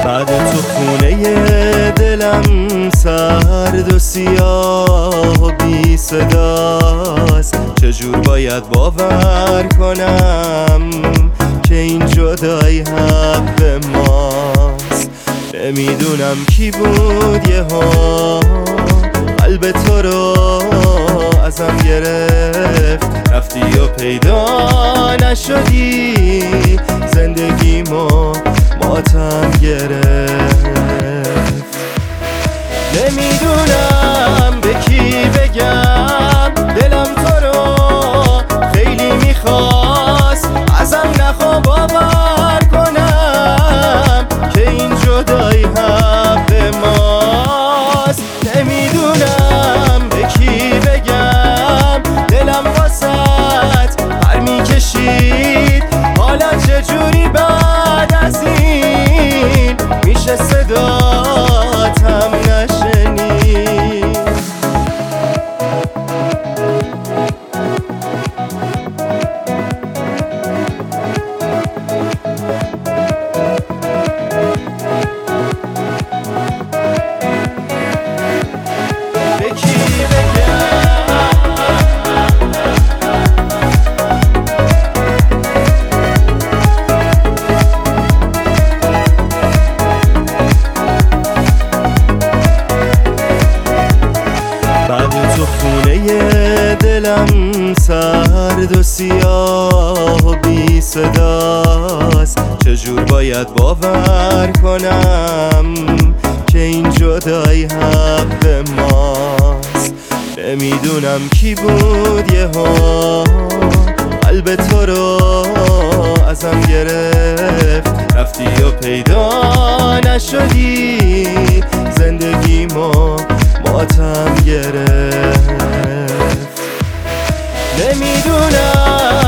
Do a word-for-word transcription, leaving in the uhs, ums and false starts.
بعد تو خونه دلم سرد و سیاه و بی صداست. چجور باید باور کنم که این جدایی حق ماست؟ نمیدونم کی بود یهو قلب تو رو ازم گرفت، رفتی و پیدا نشدی، زندگیمو ماتم گرفت. نمیدونم به کی بگم دلم تو رو خیلی میخواست، ازم نخوا باور کنم که این جدایی حق ماست. نمیدونم به کی بگم دلم واسط پر میکشید، حالا چجوری بعد از این میشه صداتم نشنید؟ تو خونه دلم سرد و سیاه و بی صداست. چجور باید باور کنم که این جدایی حق ماست؟ نمیدونم کی بود یهو قلب تو رو ازم گرفت، رفتی و پیدا نشدی، زندگیمو ماتم گرفت. نمیدونم